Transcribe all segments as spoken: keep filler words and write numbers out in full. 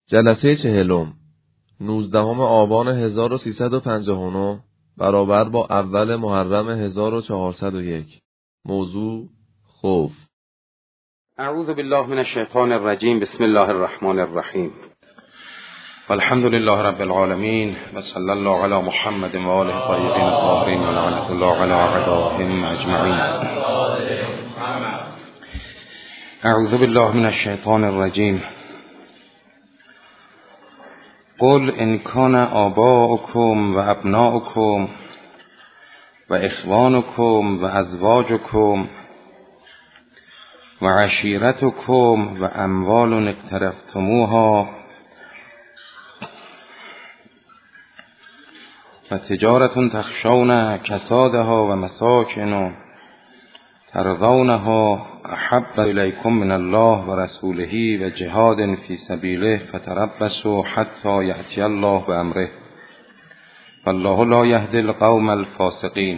جلسه چهلم نوزدهم آبان هزار و سیصد و پنجاه و نه برابر با اول محرم هزار و چهارصد و یک. موضوع خوف. اعوذ بالله من الشیطان الرجیم. بسم الله الرحمن الرحیم. والحمد لله رب العالمین و صلی الله علی محمد و آله الطیبین الطاهرین و لعنة الله علی اعدائهم اجمعین. اعوذ بالله من الشیطان الرجیم. قل ان کان آباؤکم و ابناؤکم و اخوانکم و ازواجکم و عشیرتکم و اموال اقترفتموها و تجارت تخشون کسادها و مساکن ترضونها احب الیکم من الله و رسوله و جهاد فی سبیله فتربصوا حتی یأتی الله بامره والله لا یهدی القوم الفاسقین.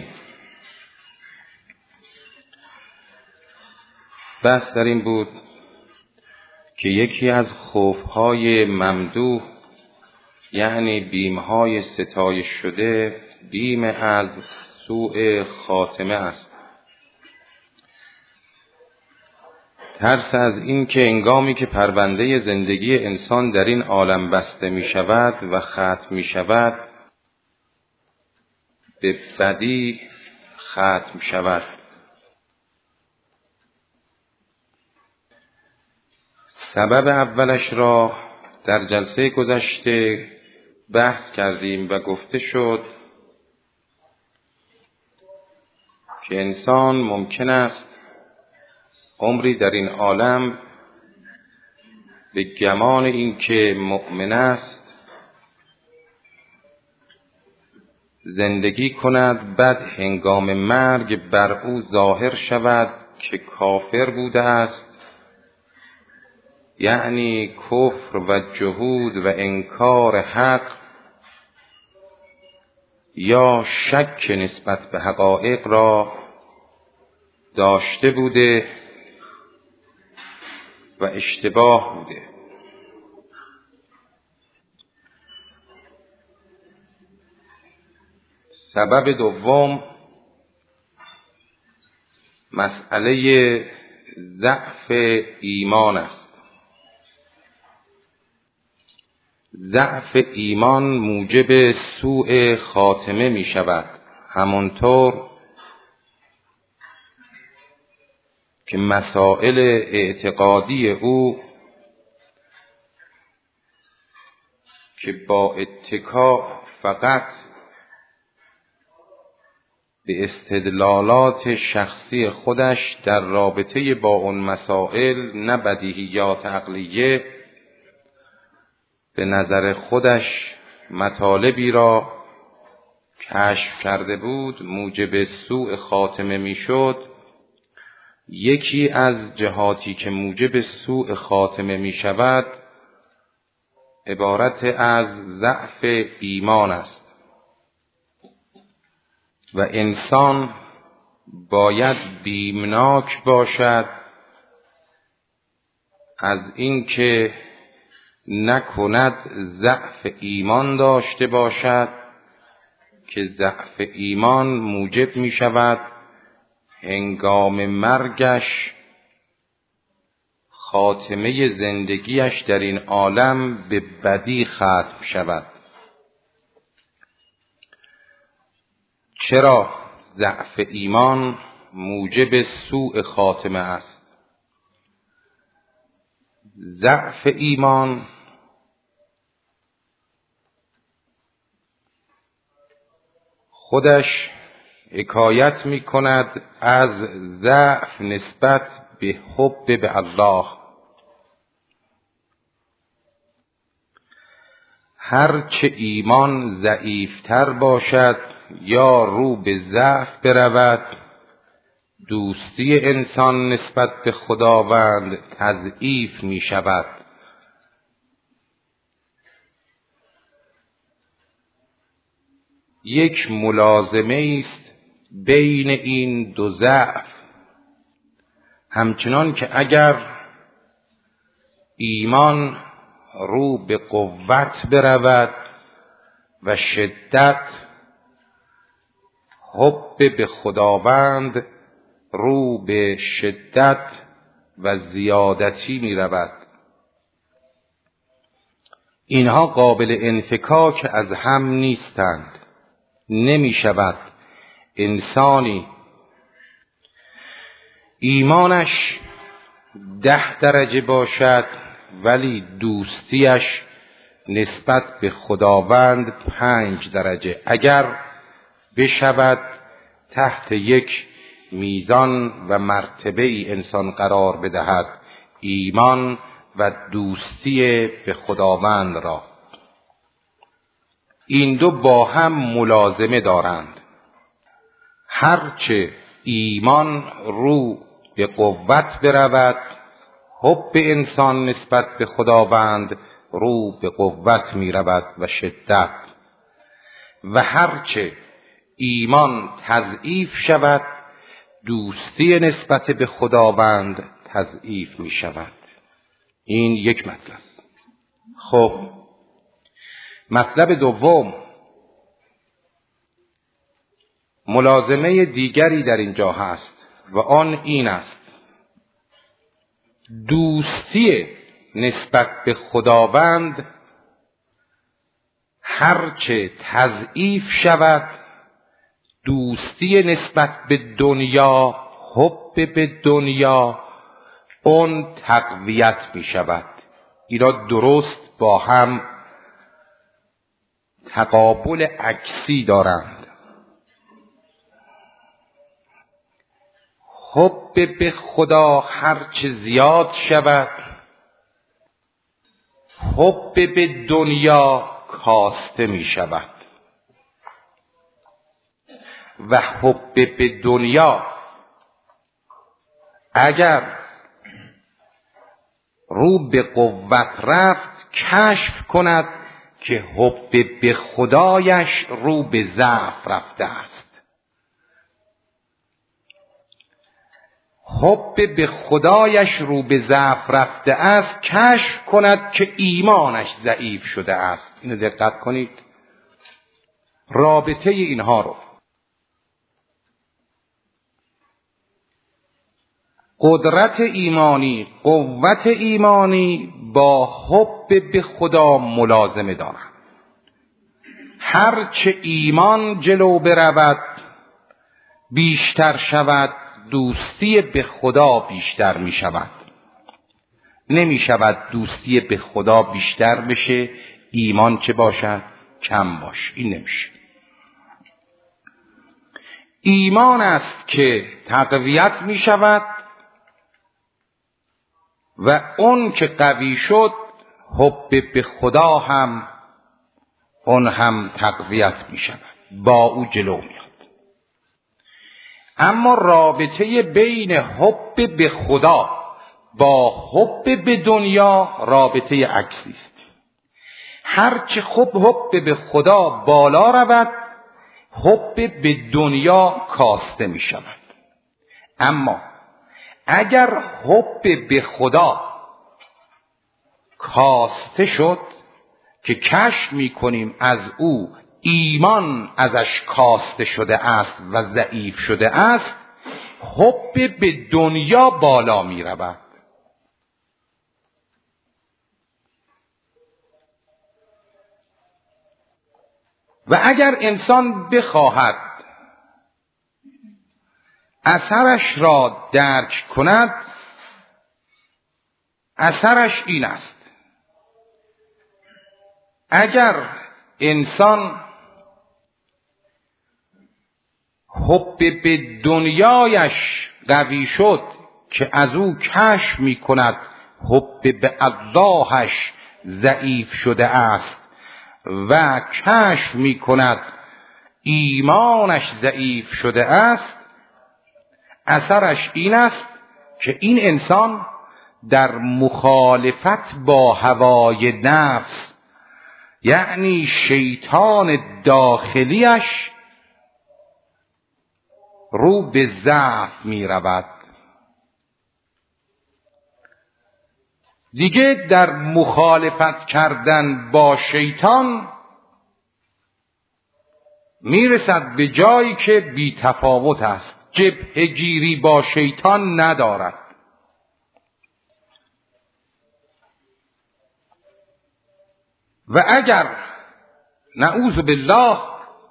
بحث در این بود که یکی از خوفهای ممدوح، یعنی بیمهای ستایش شده، بیم از سوء خاتمه است. ترس از این که انگامی که پرونده زندگی انسان در این عالم بسته می شود و ختم می شود، به بدی ختم شود. سبب اولش را در جلسه گذشته بحث کردیم و گفته شد که انسان ممکن است عمری در این عالم به گمان این که مؤمن است زندگی کند، بعد هنگام مرگ بر او ظاهر شود که کافر بوده است، یعنی کفر و جحود و انکار حق یا شک نسبت به حقایق را داشته بوده و اشتباه بوده. سبب دوم مسئله ضعف ایمان است. ضعف ایمان موجب سوء خاتمه می شود، همانطور که مسائل اعتقادی او که با اتکا فقط به استدلالات شخصی خودش در رابطه با اون مسائل، نه بدیهیات عقلیه، به نظر خودش مطالبی را کشف کرده بود، موجب سوء خاتمه میشد. یکی از جهاتی که موجب سوء خاتمه می شود عبارت از ضعف ایمان است و انسان باید بیمناک باشد از اینکه نکند ضعف ایمان داشته باشد، که ضعف ایمان موجب می شود هنگام مرگش خاتمه زندگیش در این عالم به بدی ختم شود. چرا ضعف ایمان موجب سوء خاتمه است؟ ضعف ایمان خودش حکایت می کند از ضعف نسبت به حب به الله. هرچه ایمان ضعیفتر باشد یا رو به ضعف برود، دوستی انسان نسبت به خداوند تضعیف می شود. یک ملازمه است بین این دو ضعف، همچنان که اگر ایمان رو به قوت برود و شدت، حب به خداوند رو به شدت و زیادتی می رود. اینها قابل انفکاک از هم نیستند. نمی شود انسانی ایمانش ده درجه باشد ولی دوستیش نسبت به خداوند پنج درجه، اگر بشود تحت یک میزان و مرتبه ای انسان قرار بدهد ایمان و دوستی به خداوند را. این دو با هم ملازمه دارند. هرچه ایمان رو به قوت برود، حب انسان نسبت به خداوند رو به قوت می رود و شدت، و هرچه ایمان تضعیف شود، دوستی نسبت به خداوند تضعیف می شود. این یک مطلب. خب مطلب دوم، ملازمه دیگری در اینجا هست و آن این است: دوستی نسبت به خداوند هرچه تضعیف شود، دوستی نسبت به دنیا، حب به دنیا، اون تقویت می شود. اینا درست با هم تقابل عکسی دارند. حب به خدا هرچه زیاد شود، حب به دنیا کاسته می شود. و حب به دنیا اگر رو به قوت رفت، کشف کند که حب به خدایش رو به ضعف رفته است. حب به خدایش رو به ضعف رفته است، کشف کند که ایمانش ضعیف شده است. اینو دقت کنید، رابطه اینها رو. قدرت ایمانی، قوت ایمانی با حب به خدا ملازمه دارند. هرچه ایمان جلو برود بیشتر شود، دوستی به خدا بیشتر می شود. نمی شود دوستی به خدا بیشتر بشه ایمان چه باشد؟ کم باشه. این نمیشه. ایمان است که تقویت می شود و اون که قوی شد، حب به خدا هم اون هم تقویت می شود، با او جلو میاد. اما رابطه بین حب به خدا با حب به دنیا رابطه عکسی است. هرچه خوب حب به خدا بالا رود، حب به دنیا کاسته می شود. اما اگر حب به خدا کاسته شد، که کشف می کنیم از او ایمان ازش کاسته شده است و ضعیف شده است، حب به دنیا بالا می رود. و اگر انسان بخواهد اثرش را درک کند، اثرش این است: اگر انسان حب به دنیایش قوی شد که از او کشف می کند حب به اللهش ضعیف شده است و کشف می کند ایمانش ضعیف شده است، اثرش این است که این انسان در مخالفت با هوای نفس، یعنی شیطان داخلیش، رو به ضعف می رود. دیگه در مخالفت کردن با شیطان میرسد به جایی که بی تفاوت است، جبهه گیری با شیطان ندارد. و اگر نعوذ بالله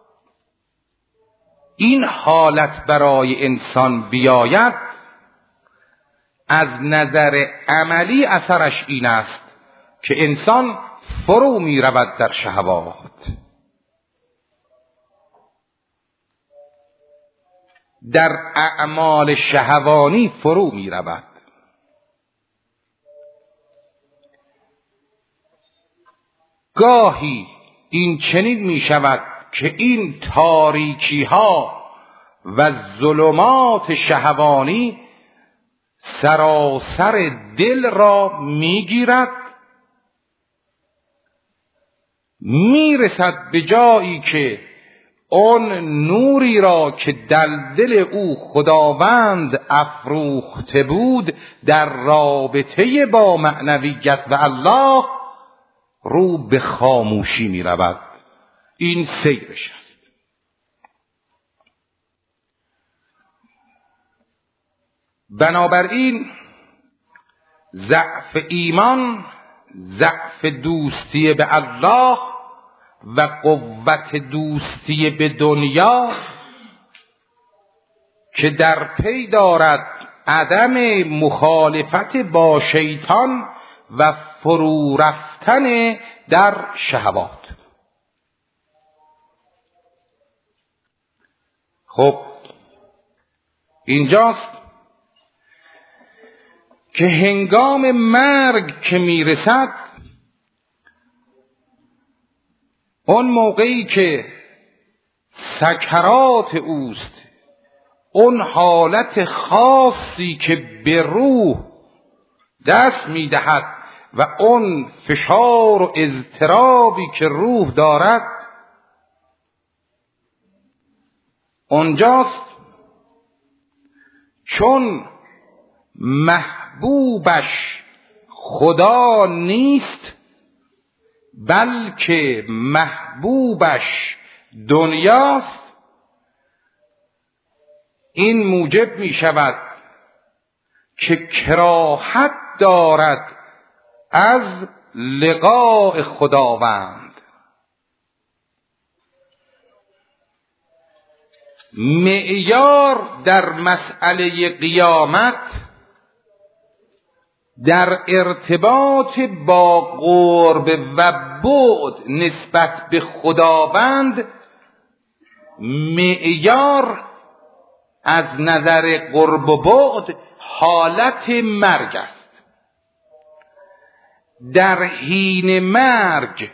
این حالت برای انسان بیاید، از نظر عملی اثرش این است که انسان فرو می رود در شهوات، در اعمال شهوانی فرو می رود. گاهی این چنین می شود که این تاریکی ها و ظلمات شهوانی سراسر دل را می گیرد، می رسد به جایی که اون نوری را که در دل او خداوند افروخته بود در رابطه با معنویت و الله رو به خاموشی می رود. این سیرش است. بنابراین ضعف ایمان، ضعف دوستی به الله و قوت دوستی به دنیا که در پی دارد عدم مخالفت با شیطان و فرو رفتن در شهوات. خب اینجاست که هنگام مرگ که میرسد، اون موقعی که سکرات اوست، اون حالت خاصی که به روح دست میدهد و اون فشار و اضطرابی که روح دارد، اونجاست چون محبوبش خدا نیست بلکه محبوبش دنیاست، این موجب می شود که کراهت دارد از لقاء خداوند. معیار در مسئله قیامت در ارتباط با قرب و بعد نسبت به خداوند، معیار از نظر قرب و بعد حالت مرگ است. در حین مرگ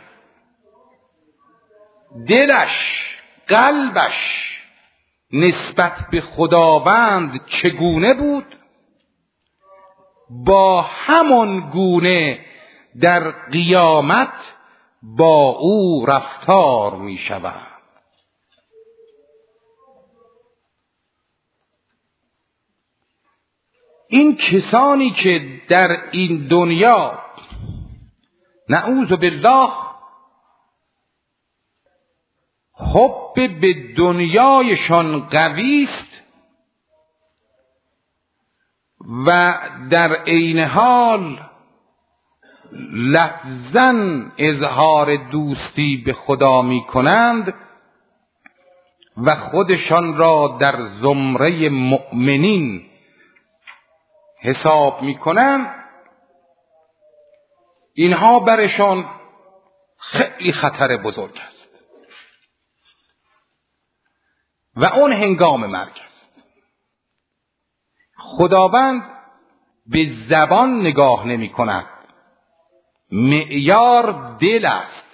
دلش، قلبش نسبت به خداوند چگونه بود، با همان گونه در قیامت با او رفتار می شود. این کسانی که در این دنیا نعوذ بالله حب به دنیایشان قوی است و در عین حال لفظاً اظهار دوستی به خدا می کنند و خودشان را در زمره مؤمنین حساب می کنند، اینها برشان خیلی خطر بزرگ است و اون هنگام مرگ است. خداوند به زبان نگاه نمی کند، معیار دل است.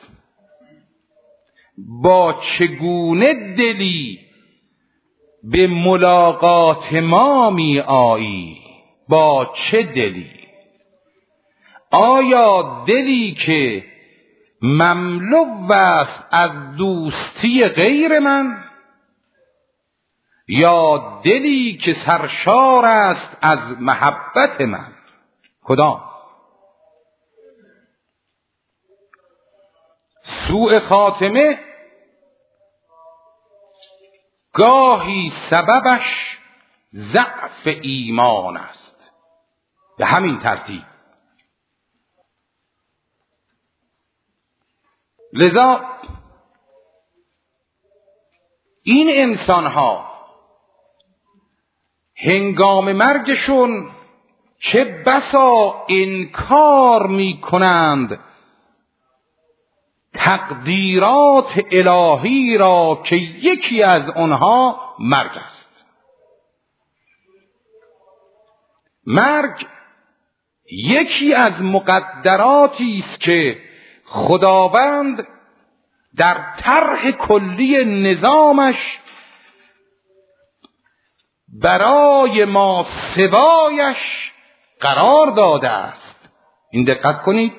با چگونه دلی به ملاقات ما می آیی؟ با چه دلی؟ آیا دلی که مملو است از دوستی غیر من، یا دلی که سرشار است از محبت من؟ کدام؟ سوء خاتمه گاهی سببش ضعف ایمان است. به همین ترتیب لذا این انسان‌ها هنگام مرگشون چه بسا انکار می کنند تقدیرات الهی را که یکی از آنها مرگ است. مرگ یکی از مقدراتی است که خداوند در طرح کلی نظامش برای ما سوایش قرار داده است. این دقت کنید،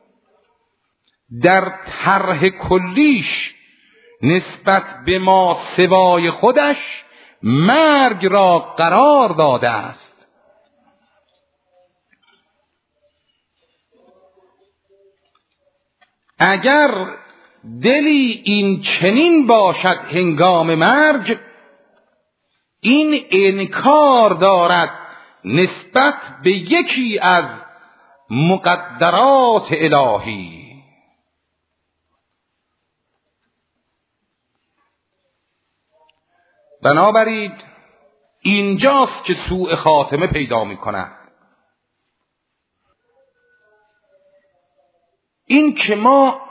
در طرح کلیش نسبت به ما سوای خودش مرگ را قرار داده است. اگر دلی این چنین باشد هنگام مرگ، این انکار دارد نسبت به یکی از مقدرات الهی. بنابراین اینجاست که سوء خاتمه پیدا می کند. این که ما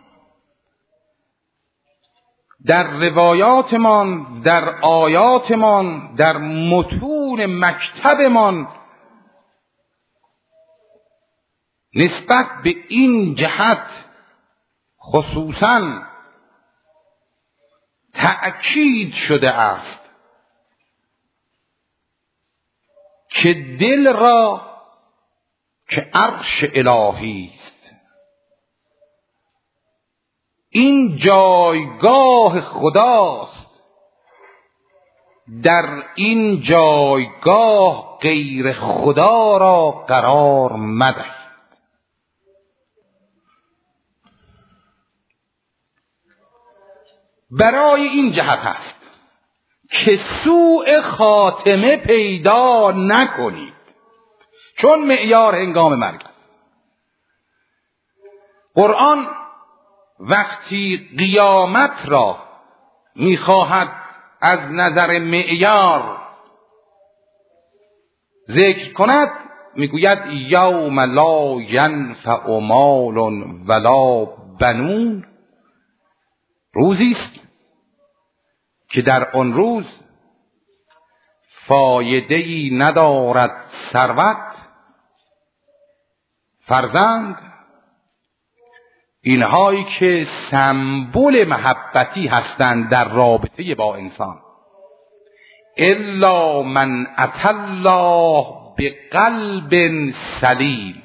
در روایاتمان، در آیاتمان، در متون مکتبمان نسبت به این جهت خصوصاً تأکید شده است که دل را که عرش الهی است، این جایگاه خداست، در این جایگاه غیر خدا را قرار مدهید. برای این جهت است که سوء خاتمه پیدا نکنید، چون معیار هنگام مرگ است. قرآن وقتی قیامت را میخواهد از نظر معیار ذکر کند، میگوید یوم لا ینفع مال ولا بنون، روزی است که در آن روز فایده‌ای ندارد ثروت، فرزند، اینهایی که سمبل محبتی هستند در رابطه با انسان، الا من اتی الله بقلب سلیم،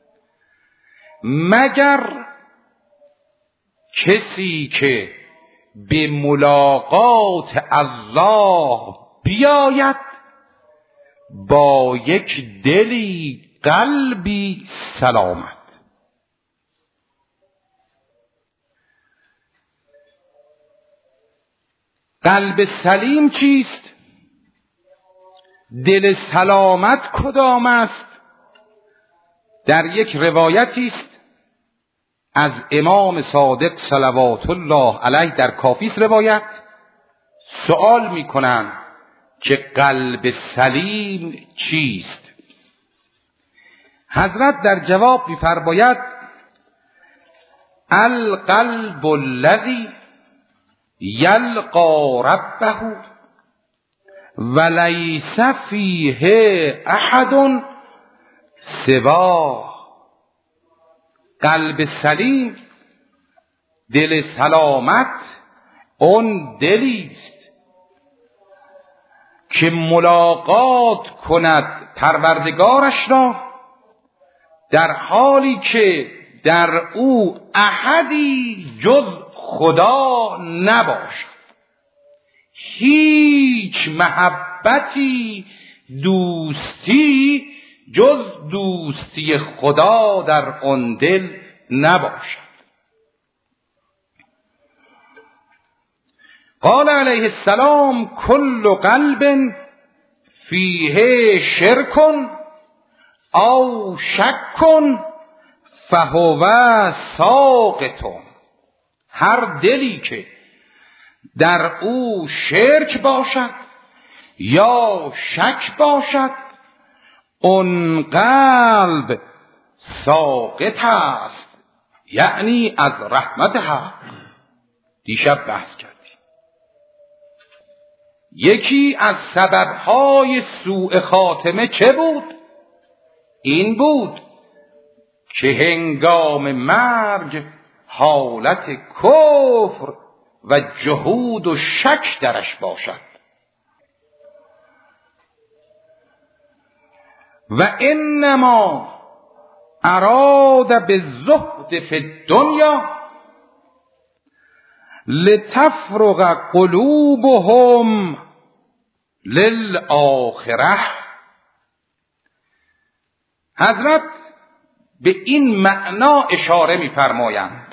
مگر کسی که به ملاقات الله بیاید با یک دلی قلبی سلامت. قلب سلیم چیست؟ دل سلامت کدام است؟ در یک روایتی است از امام صادق صلوات الله علیه در کافیس روایت، سوال میکنند که قلب سلیم چیست؟ حضرت در جواب میفرماید القلب الذی یلقی ربه ولیس فیه احد سواه. قلب سلیم، دل سلامت، اون دلی است که ملاقات کند پروردگارش را در حالی که در او احدی جز خدا نباشد، هیچ محبتی، دوستی جز دوستی خدا در آن دل نباشد. قال علیه السلام کل قلب فیه شرک او شک فهو ساقط. هر دلی که در او شرک باشد یا شک باشد اون قلب ساقط است، یعنی از رحمت حق. دیشب بحث کردیم یکی از سببهای سوء خاتمه چه بود؟ این بود که هنگام مرگ حالت کفر و جهود و شک درش باشد. و انما اراد بالزهد فی الدنیا لتفرغ قلوبهم للآخره. حضرت به این معنا اشاره می‌فرمایند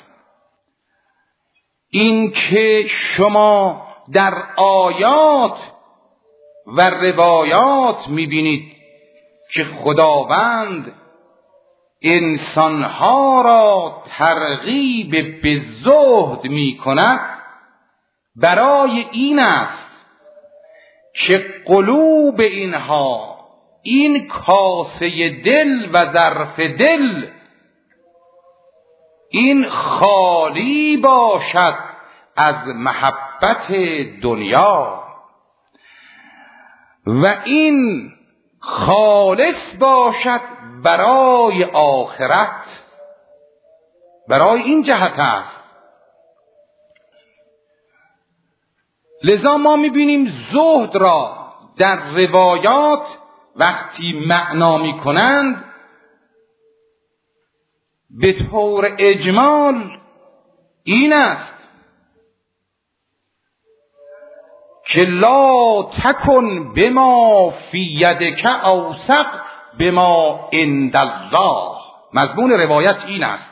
این که شما در آیات و روایات می‌بینید که خداوند انسانها را ترغیب به زهد می‌کند، برای این است که قلوب اینها، این کاسه دل و ظرف دل، این خالی باشد از محبت دنیا و این خالص باشد برای آخرت. برای این جهت است. لذا ما میبینیم زهد را در روایات وقتی معنا میکنند به طور اجمال این است که لا تکن بما فی یدک اوثق بما عند الله. مضمون روایت این است،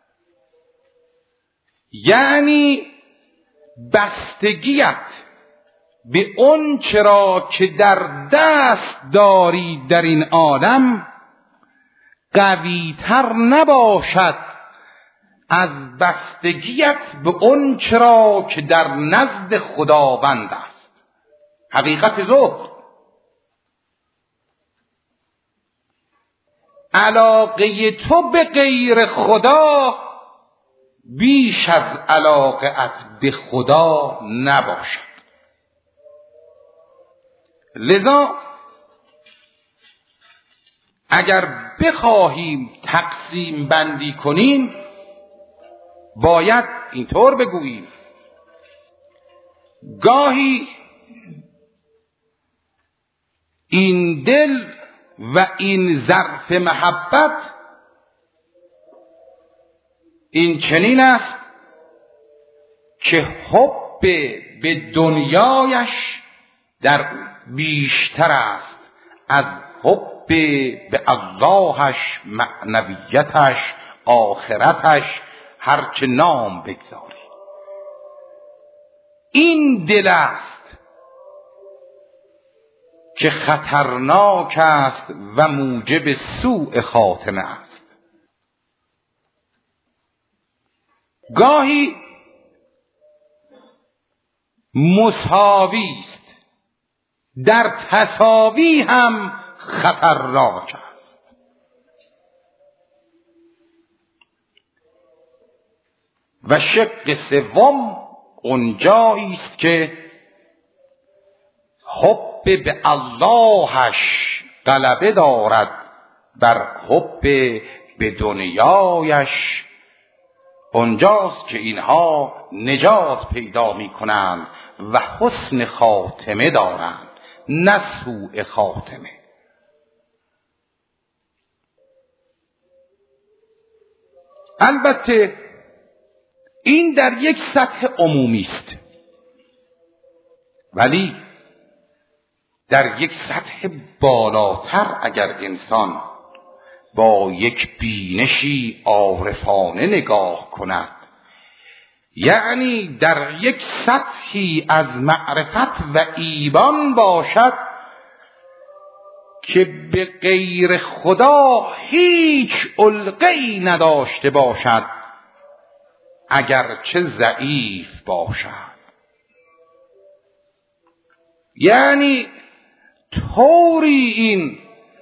یعنی بستگیت به اون چرا که در دست داری در این عالم قوی تر نباشد از بستگیت به اون چرا که در نزد خداوند است. حقیقت زهد علاقه تو به غیر خدا بیش از علاقه به خدا نباشد. لذا اگر بخواهیم تقسیم بندی کنیم باید اینطور بگوییم: گاهی این دل و این ظرف محبت این چنین است که حب به دنیایش در بیشتر است از حب به اللهش، معنویتش، آخرتش، هرچه نام بگذاری. این دل است که خطرناک است و موجب سوء خاتمه است. گاهی مساوی است، در تساوی هم خطرناک است. و شق سوم اونجایی است که حب به اللهش غلبه دارد بر حب به دنیایش. اونجاست که اینها نجات پیدا می کنند و حسن خاتمه دارند، نه سوء خاتمه. البته این در یک سطح عمومی است، ولی در یک سطح بالاتر اگر انسان با یک بینشی عارفانه نگاه کند، یعنی در یک سطحی از معرفت و ایمان باشد که به غیر خدا هیچ علقه‌ای نداشته باشد، اگرچه ضعیف باشد. یعنی طوری این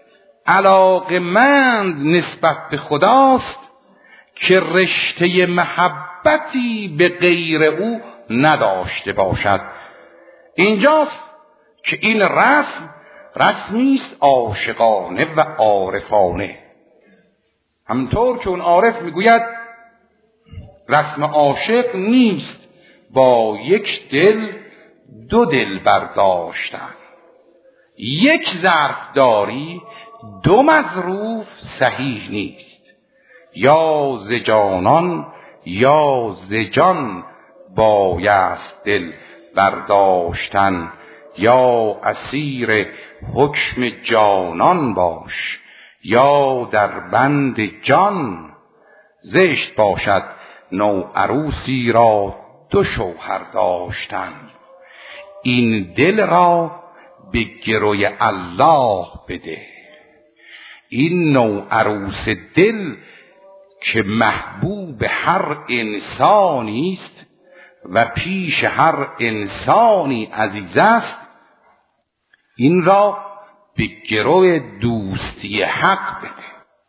علاقمند نسبت به خداست که رشته محبتی به غیر او نداشته باشد. اینجاست که این رسم رسمی است عاشقانه و عارفانه. همطور که اون عارف میگوید رسم عاشق نیست با یک دل دو دل برداشتن، یک ظرفداری دو مظروف صحیح نیست. یا ز جانان یا ز جان بایست دل برداشتن، یا اسیر حکم جانان باش یا در بند جان. زشت باشد نو عروسی را دو شوهر داشتن، این دل را به گروی الله بده. این نو عروس دل که محبوب هر انسانی است و پیش هر انسانی عزیز است، این را به گروی دوستی حق بده.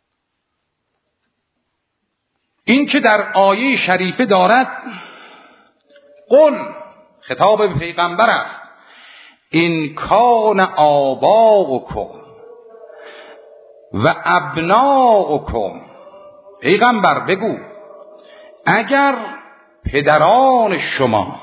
این که در آیه شریفه دارد قل، خطاب به پیغمبر است، این کان آباؤکم و ابناؤکم، پیغمبر بگو اگر پدران شما،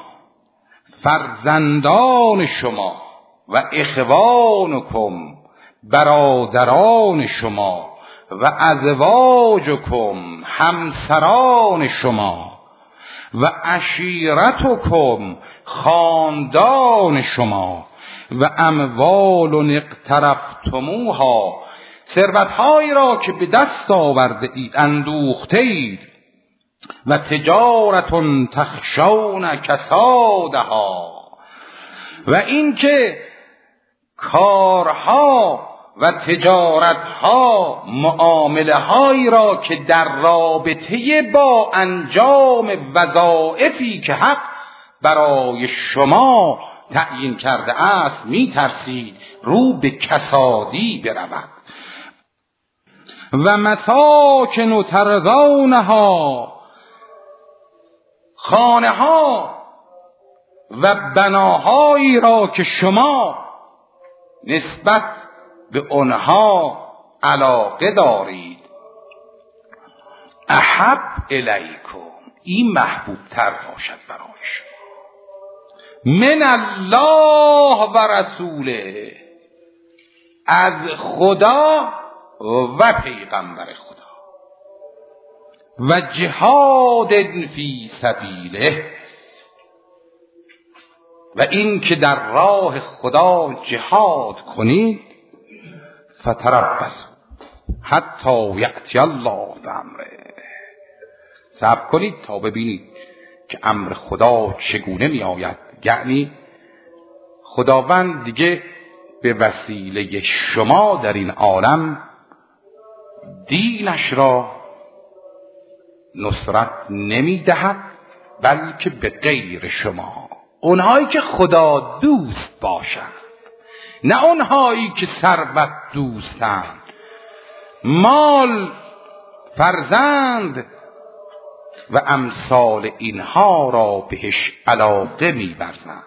فرزندان شما و اخوانکم، برادران شما و ازواجکم، همسران شما و عشیرتکم، خاندان شما و اموال اقترفتموها، ثروت‌هایی را که به دست آورده اید اندوخته اید، و تجارت تخشون کسادها، و این که کارها و تجارتها، معامله هایی را که در رابطه با انجام وظایفی که حق برای شما تعیین کرده است می ترسید رو به کسادی برود. و مساکن ترضونها، خانه ها و بناهایی را که شما نسبت به آنها علاقه دارید، احب الیکم، این محبوب تر باشد برای شما، من الله و رسوله، از خدا و پیغمبر خدا، و جهاد فی سبیله، و این که در راه خدا جهاد کنید، فتربصوا حتی یأتی الله بامره، صبر کنید تا ببینید که امر خدا چگونه می آید. یعنی خداوند دیگه به وسیله شما در این عالم دینش را نصرت نمی دهد، بلکه به غیر شما، اونهایی که خدا دوست باشند، نه اونهایی که ثروت دوستند، مال، فرزند و امثال اینها را بهش علاقه می‌ورزند.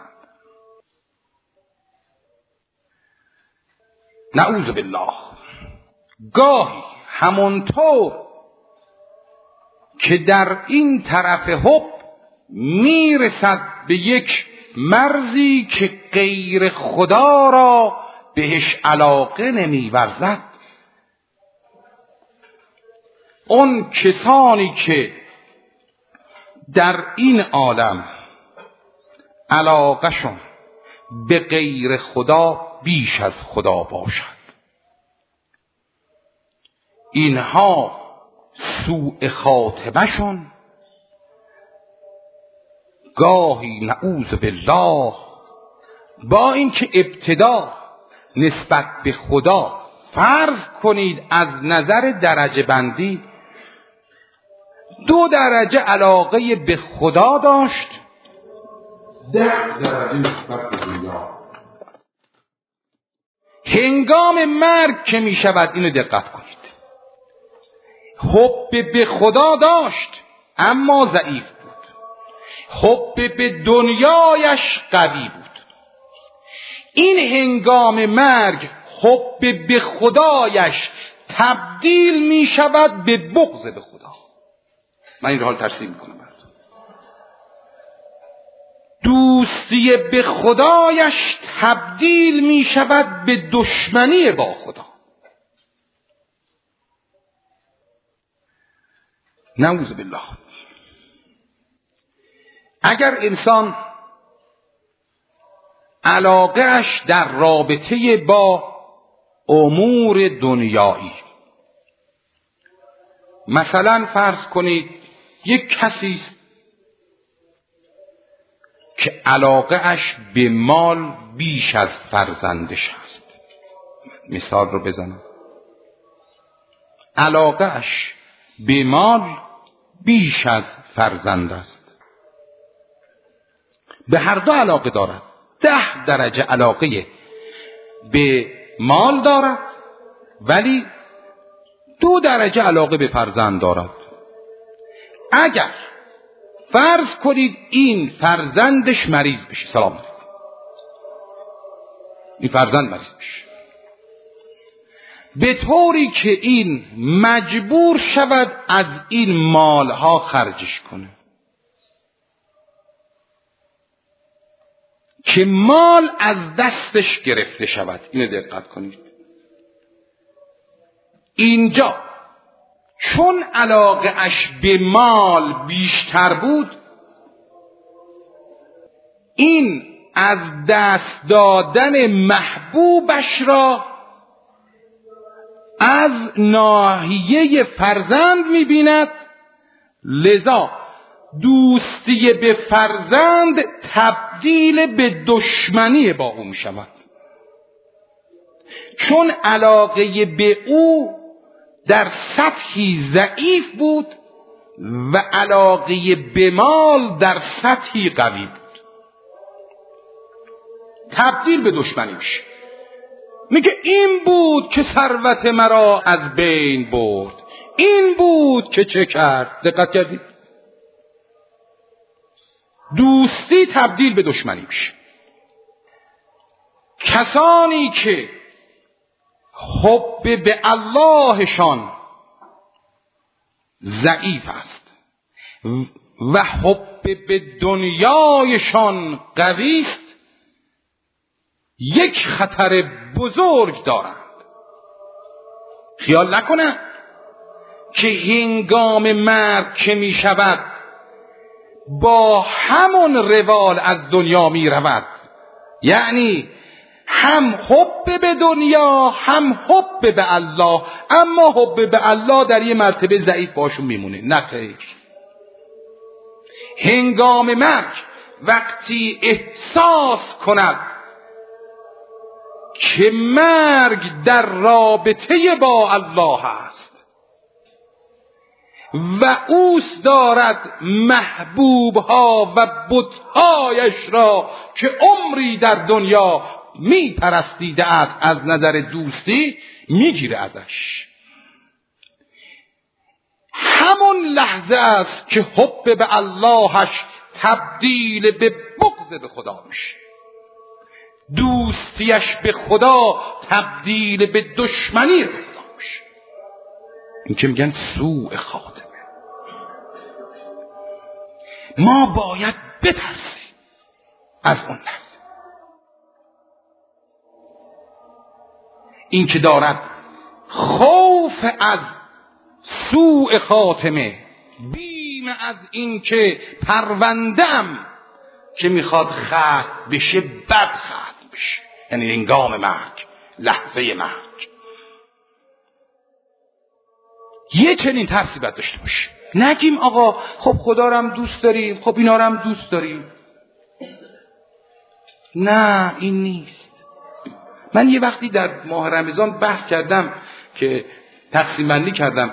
نعوذ بالله. گاهی همونطور که در این طرف حب میرسد به یک مرزی که غیر خدا را بهش علاقه نمی‌ورزد، اون کسانی که در این عالم علاقه‌شون به غیر خدا بیش از خدا باشد، اینها سوء خاتمه‌شون گاهی نعوذ بالله با اینکه ابتدا نسبت به خدا فرض کنید از نظر درجه بندی دو درجه علاقه به خدا داشت، ده درجه نسبت به دنیا. هنگام مرگ که می شود اینو دقت کنید، حب به خدا داشت اما ضعیف بود، حب به دنیایش قوی بود. این هنگام مرگ حب به خدایش تبدیل می شود به بغض به خدا. من این رو حال ترسیم می کنم. دوستی به خدایش تبدیل می شود به دشمنی با خدا. نعوذ بالله. اگر انسان علاقه‌اش در رابطه با امور دنیایی، مثلا فرض کنید یک کسی که علاقه‌اش به مال بیش از فرزندش است، مثال رو بزنم، علاقه‌اش به مال بیش از فرزند است، به هر دو علاقه دارد، ده درجه علاقه به مال دارد ولی دو درجه علاقه به فرزند دارد. اگر فرض کنید این فرزندش مریض بشه، سلام علیکم، این فرزند مریض بشه، به طوری که این مجبور شود از این مالها خرجش کنه، که مال از دستش گرفته شود. اینو دقت کنید. اینجا چون علاقه اش به مال بیشتر بود، این از دست دادن محبوبش را از ناحیه فرزند می‌بیند، لذا دوستی به فرزند تبدیل به دشمنی با او می‌شود، چون علاقه به او در سطحی ضعیف بود و علاقه به مال در سطحی قوی بود. تبدیل به دشمنی میشه. میگه این بود که ثروت مرا از بین برد، این بود که چه کرد. دقت کردید؟ دوستی تبدیل به دشمنی میشه. کسانی که حب به اللهشان ضعیف است و حب به دنیایشان قوی است، یک خطر بزرگ دارند. خیال نکنند که هنگام مرگ که می شود با همون روال از دنیا می رود، یعنی هم حب به دنیا هم حب به الله، اما حب به الله در یه مرتبه ضعیف باشون میمونه. نه خیر. هنگام مرگ وقتی احساس کند که مرگ در رابطه با الله است و اوست دارد محبوبها و بتهایش را که عمری در دنیا می پرستیده است از نظر دوستی، میگیره ازش. همون لحظه است که حب به اللهش تبدیل به بغض به خدا میشه، دوستیش به خدا تبدیل به دشمنی به خدا میشه. این که میگن سوء خاتمه. ما باید بترسیم از اون لحظه. این که دارد خوف از سوء خاتمه، بیم از این که پرونده‌ام که میخواد ختم بشه بد ختم بشه، یعنی هنگام مرگ، لحظه مرگ، یه چنین ترسی باید داشته باشه. نگیم آقا خب خدا رو هم دوست داریم، خب اینا رو هم دوست داریم. نه این نیست. من یه وقتی در ماه رمضان بحث کردم که تقسیم بندی کردم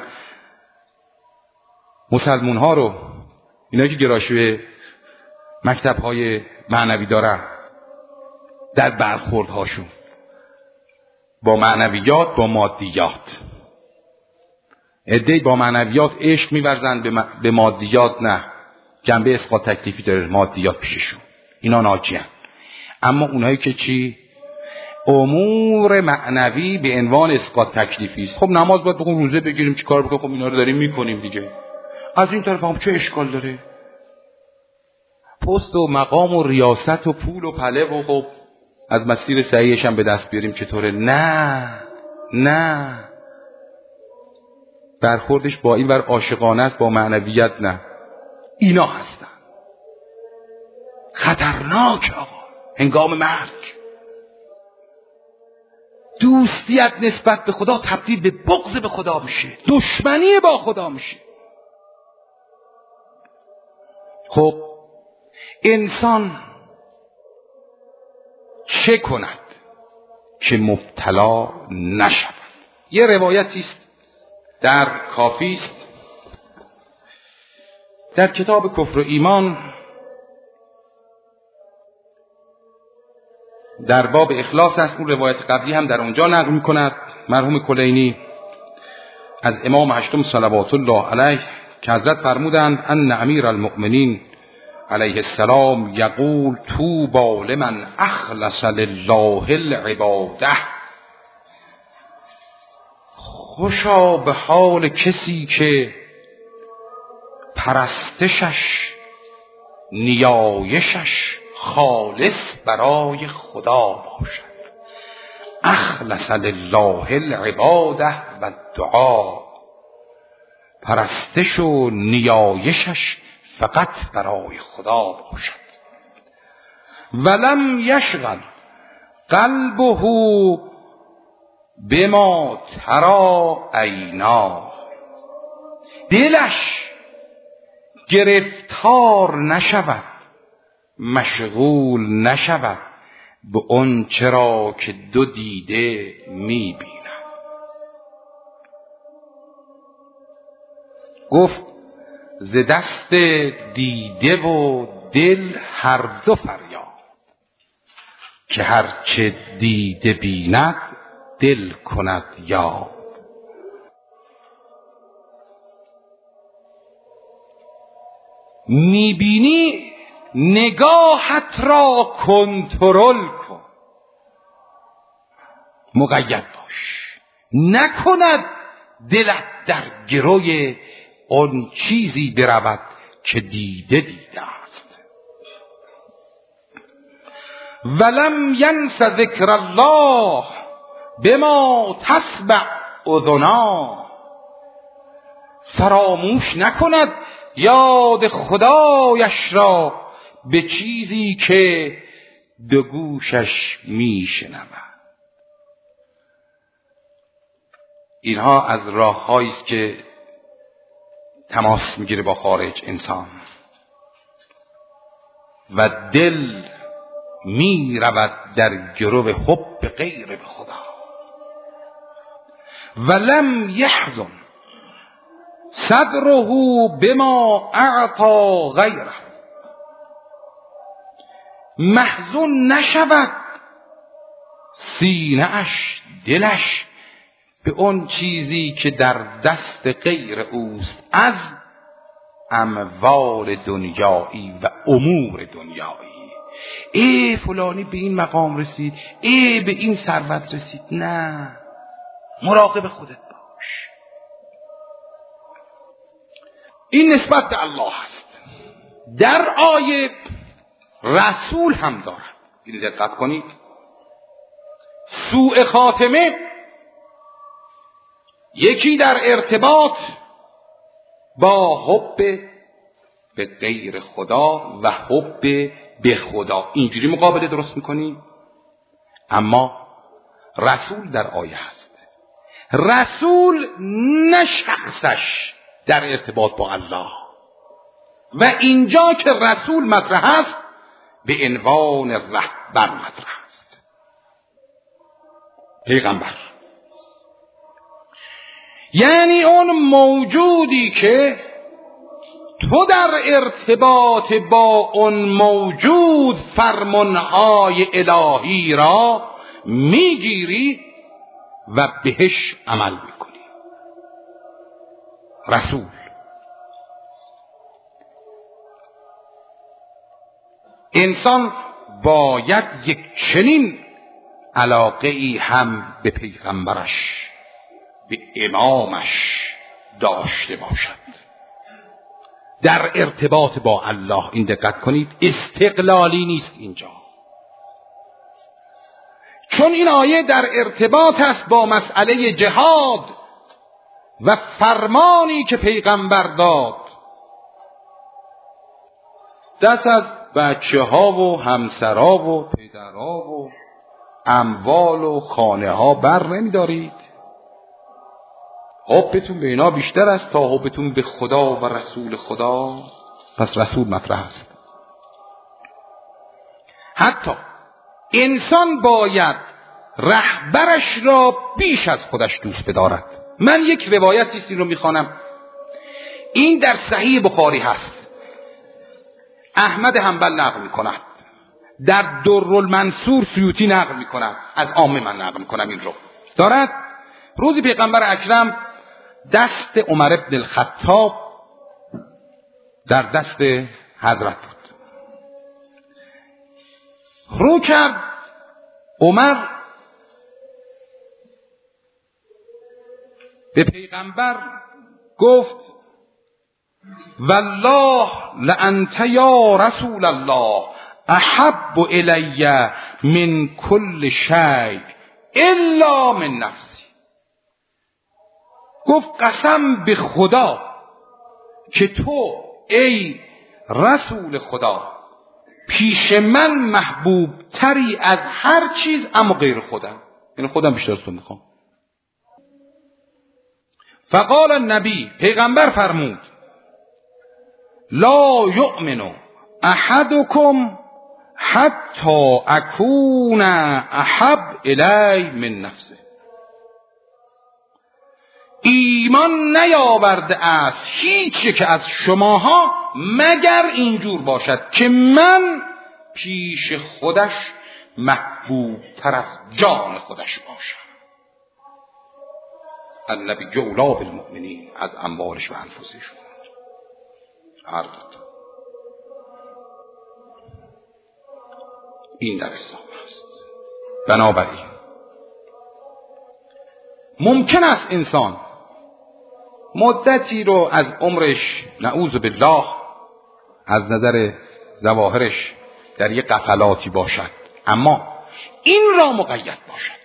مسلمون ها رو، اینا که گرایش مکتب های معنوی دارن، در برخورد هاشون با معنویات با مادیات. عده‌ای با معنویات عشق می‌ورزن، به مادیات نه، جنبه اسقاط تکلیفی داره مادیات پیششون، اینا ناجیان. اما اونایی که چی؟ امور معنوی به عنوان اسقاط تکلیفی است. خب نماز باید بخونیم، روزه بگیریم، چیکار بکنیم؟ خب اینا رو داریم میکنیم دیگه. از این طرف هم چه اشکال داره؟ پست و مقام و ریاست و پول و پله و خب از مسیر صحیحش هم به دست بیاریم چطوره؟ نه نه، برخوردش با این ور عاشقانه است، با معنویت نه. اینا هستن خطرناک. آقا هنگام مرگ دوستیت نسبت به خدا تبدیل به بغض به خدا میشه، دشمنی با خدا میشه. خب انسان چه کند که مبتلا نشود؟ یه روایتی است در کافی است، در کتاب کفر و ایمان، در باب اخلاص است. اون روایت قبلی هم در اونجا نقل میکند مرحوم کلینی از امام هشتم صلوات الله علیه که حضرت فرمودند ان امیر المؤمنین علیه السلام یقول طوبی لمن اخلص لله العباده. خوشا به حال کسی که پرستشش، نیایشش خالص برای خدا باشد. اخلص لله العباده و دعا، پرستش و نیایشش فقط برای خدا باشد. ولم یشغل قلبه بما ترى عینا، دلش گرفتار نشود، مشغول نشود به اون چرا که دو دیده میبیند. گفت ز دست دیده و دل هر دو فریاد، که هر چه دیده بیند دل کند یاد. میبینی نگاهت را کنترل کن، مقید باش، نکند دلت در گروی آن چیزی برود که دیده دیده است. ولم ینس ذکر الله بما تسمع اذنا، فراموش نکند یاد خدایش را به چیزی که دو گوشش میشنود. اینها از راه‌هایی است که تماس میگیره با خارج انسان و دل میرود در گرو حب غیر به خدا. ولم یحزن صدره بما اعطا غیره، محزون نشود سینه اش، دلش به اون چیزی که در دست غیر اوست از اموال دنیایی و امور دنیایی. ای فلانی به این مقام رسید، ای به این ثروت رسید. نه، مراقب خودت باش. این نسبت به الله هست. در آیه رسول هم دارد، این دقت کنید. سوء خاتمه یکی در ارتباط با حب به غیر خدا و حب به خدا، اینجوری مقابله درست میکنی. اما رسول در آیه هست. رسول نه شخصش در ارتباط با الله. و اینجا که رسول مطرح است به عنوان رهبر مطرح است، پیغمبر، یعنی اون موجودی که تو در ارتباط با اون موجود فرمانهای الهی را میگیری و بهش عمل میکنی. رسول انسان باید یک چنین علاقه ای هم به پیغمبرش، به امامش داشته باشد. در ارتباط با الله این دقت کنید، استقلالی نیست اینجا، چون این آیه در ارتباط است با مسئله جهاد و فرمانی که پیغمبر داد. دست از بچه ها و همسرها و پدرها و اموال و خانه ها بر نمی دارید. حبتون به اینا بیشتر است تا حبتون به خدا و رسول خدا. پس رسول مطرح است. حتی انسان باید رهبرش را بیش از خودش دوست بدارد. من یک روایتی این رو میخوانم، این در صحیح بخاری هست، احمد حنبل نقل میکند، در درالمنصور سیوطی نقل میکند، از عامه من نقل میکنم. این رو دارد روزی پیغمبر اکرم دست عمر بن الخطاب در دست حضرت بود. رو کرد عمر به پیغمبر گفت والله لانت یا رسول الله احب الی من کل شیء الا من نفسی. گفت قسم به خدا که تو ای رسول خدا پیش من محبوب تری از هر چیز اما غیر خودم، یعنی خودم بیشتر از تو میخوام. فقال النبی، پیغمبر فرمود لا یؤمن احدکم حتی اکون احب الی من نفسه. ایمان نیاورده است هیچ یک از شماها مگر اینجور باشد که من پیش خودش محبوب تر از جان خودش باشم. النبی اولی بالمؤمنین، از اموالش و انفسشون. هر دوتا این در اسلام هست. بنابراین ممکن است انسان مدتی رو از عمرش نعوذ بالله از نظر ظواهرش در یک غفلاتی باشد، اما این را مقید باشد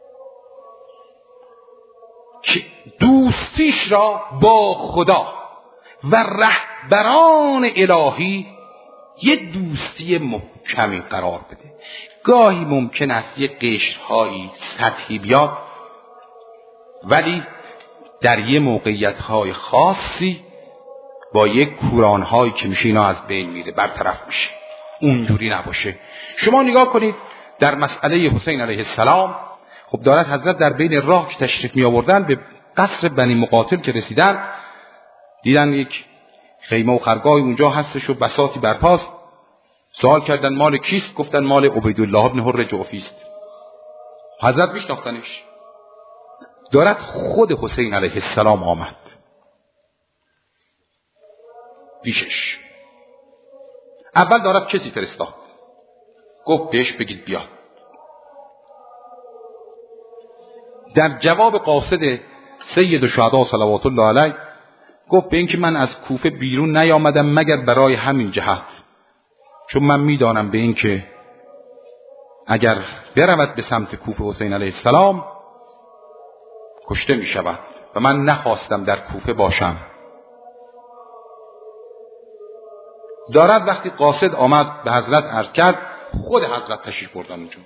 که دوستیش را با خدا و رهبران الهی یه دوستی محکمی قرار بده. گاهی ممکن است یه قشرهایی سطحی بیاد، ولی در یه موقعیت‌های خاصی با یک کوران‌هایی که میشه اینا از بین میره، برطرف میشه. اونجوری نباشه. شما نگاه کنید در مسئله حسین علیه السلام، خب دارد حضرت در بین راه که تشریف می آوردن به قصر بنی مقاتل که رسیدن، دیدن یک خیمه و خرگاه اونجا هستش و بساطی برپاست. سوال کردن مال کیست؟ گفتن مال عبیدالله بن حر جعفی است. حضرت میشناختنش. دارد خود حسین علیه السلام آمد پیشش. اول دارد کسی فرستاد، گفت بهش بگید بیاد. در جواب قاصد سید الشهدا صلوات الله علیه گفت به این که من از کوفه بیرون نیامدم مگر برای همین جهت، چون من میدانم به این که اگر برود به سمت کوفه حسین علیه السلام کشته می شود و من نخواستم در کوفه باشم. دارد وقتی قاصد آمد به حضرت عرض کرد، خود حضرت تشریف بردن اونجا،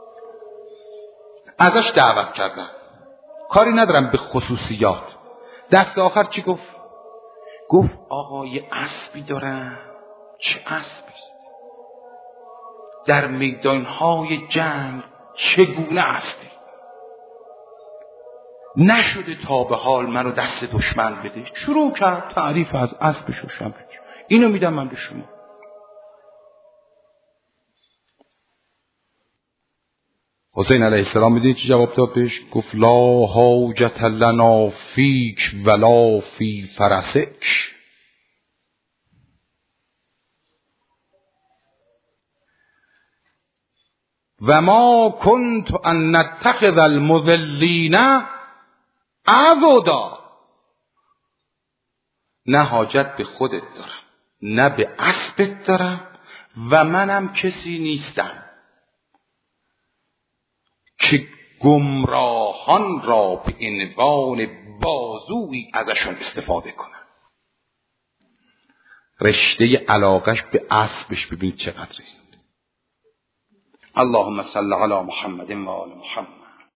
ازش دعوت کردن. کاری ندارم به خصوصیات، دست آخر چی گفت؟ گفت آقا یه اسبی دارم. چه اسبی؟ در میدانهای جنگ چگونه هستی؟ نشده تا به حال منو دست دشمن بده. شروع کرد تعریف از اسبش و شمش. اینو میدم من به شما. حسین علیه السلام میدونی چی جواب داد بهش؟ گفت لا حاجت لنا فیک ولا فی فرسک. و ما کنت ان نتخذ المذلین عضدا. نه حاجت به خودت دارم، نه به اسبت دارم، و منم کسی نیستم که گمراهان را به عنوان بازویی ازشون استفاده کنم. رشته علاقش به اسبش ببین چقدره. اللهم صل علی محمد و آل محمد.